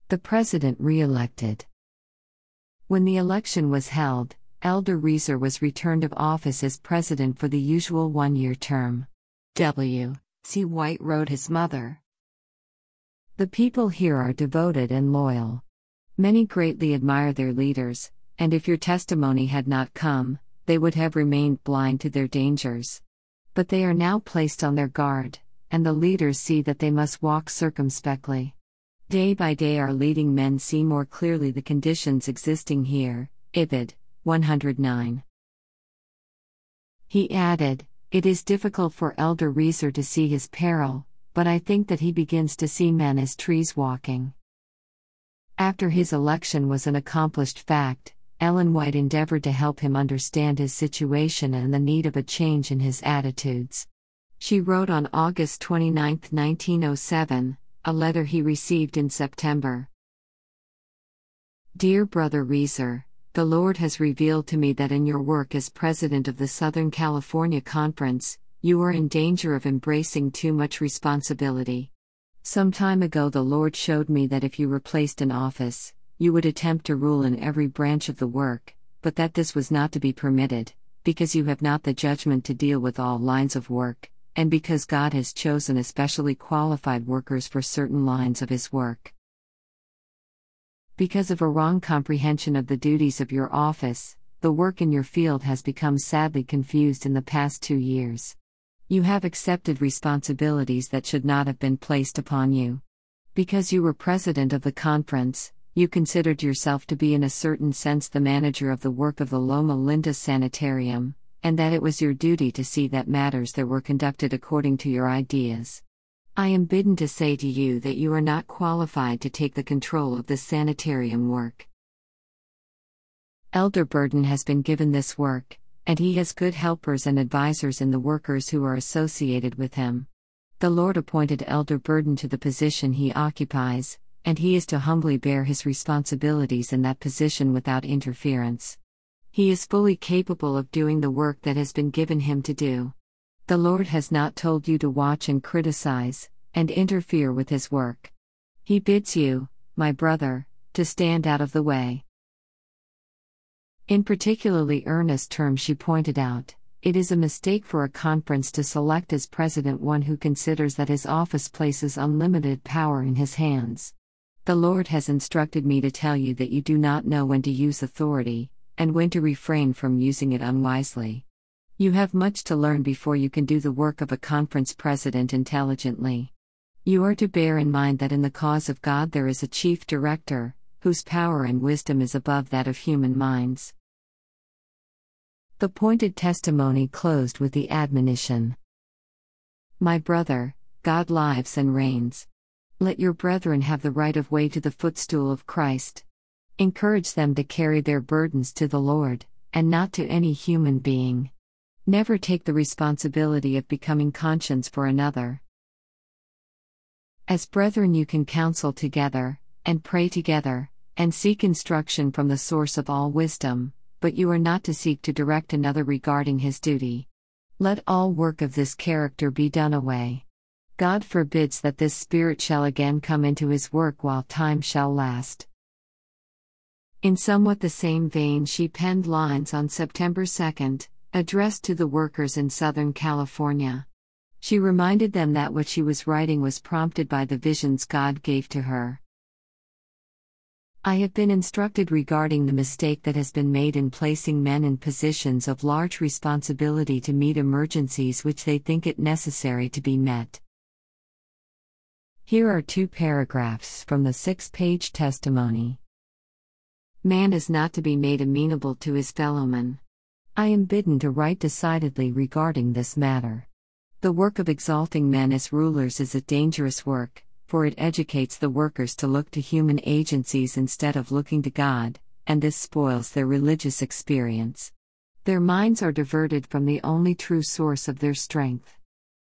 The president re-elected. When the election was held, Elder Reeser was returned of office as president for the usual one-year term. W. C. White wrote his mother. The people here are devoted and loyal. Many greatly admire their leaders, and if your testimony had not come, they would have remained blind to their dangers. But they are now placed on their guard, and the leaders see that they must walk circumspectly. Day by day our leading men see more clearly the conditions existing here. Ibid. 109. He added, "It is difficult for Elder Reeser to see his peril, but I think that he begins to see men as trees walking." After his election was an accomplished fact, Ellen White endeavored to help him understand his situation and the need of a change in his attitudes. She wrote on August 29, 1907, a letter he received in September. Dear Brother Reeser, the Lord has revealed to me that in your work as president of the Southern California Conference, you are in danger of embracing too much responsibility. Some time ago the Lord showed me that if you were placed in office, you would attempt to rule in every branch of the work, but that this was not to be permitted, because you have not the judgment to deal with all lines of work, and because God has chosen especially qualified workers for certain lines of His work. Because of a wrong comprehension of the duties of your office, the work in your field has become sadly confused in the past 2 years. You have accepted responsibilities that should not have been placed upon you. Because you were president of the conference, you considered yourself to be in a certain sense the manager of the work of the Loma Linda Sanitarium, and that it was your duty to see that matters there were conducted according to your ideas. I am bidden to say to you that you are not qualified to take the control of this sanitarium work. Elder Burden has been given this work, and he has good helpers and advisors in the workers who are associated with him. The Lord appointed Elder Burden to the position he occupies, and he is to humbly bear his responsibilities in that position without interference. He is fully capable of doing the work that has been given him to do. The Lord has not told you to watch and criticize, and interfere with his work. He bids you, my brother, to stand out of the way. In particularly earnest terms she pointed out, it is a mistake for a conference to select as president one who considers that his office places unlimited power in his hands. The Lord has instructed me to tell you that you do not know when to use authority, and when to refrain from using it unwisely. You have much to learn before you can do the work of a conference president intelligently. You are to bear in mind that in the cause of God there is a chief director, whose power and wisdom is above that of human minds. The pointed testimony closed with the admonition. My brother, God lives and reigns. Let your brethren have the right of way to the footstool of Christ. Encourage them to carry their burdens to the Lord, and not to any human being. Never take the responsibility of becoming conscience for another. As brethren you can counsel together, and pray together, and seek instruction from the source of all wisdom, but you are not to seek to direct another regarding his duty. Let all work of this character be done away. God forbids that this spirit shall again come into his work while time shall last. In somewhat the same vein she penned lines on September 2, addressed to the workers in Southern California. She reminded them that what she was writing was prompted by the visions God gave to her. I have been instructed regarding the mistake that has been made in placing men in positions of large responsibility to meet emergencies which they think it necessary to be met. Here are 2 paragraphs from the 6-page testimony. Man is not to be made amenable to his fellowman. I am bidden to write decidedly regarding this matter. The work of exalting men as rulers is a dangerous work, for it educates the workers to look to human agencies instead of looking to God, and this spoils their religious experience. Their minds are diverted from the only true source of their strength.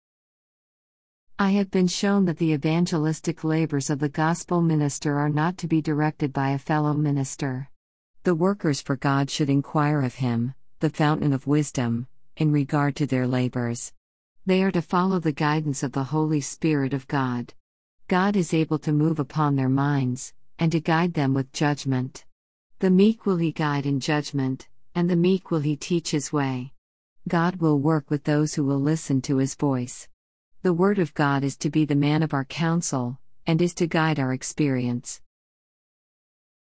I have been shown that the evangelistic labors of the gospel minister are not to be directed by a fellow minister. The workers for God should inquire of him, the fountain of wisdom, in regard to their labors. They are to follow the guidance of the Holy Spirit of God. God is able to move upon their minds, and to guide them with judgment. The meek will he guide in judgment, and the meek will he teach his way. God will work with those who will listen to his voice. The Word of God is to be the man of our counsel, and is to guide our experience.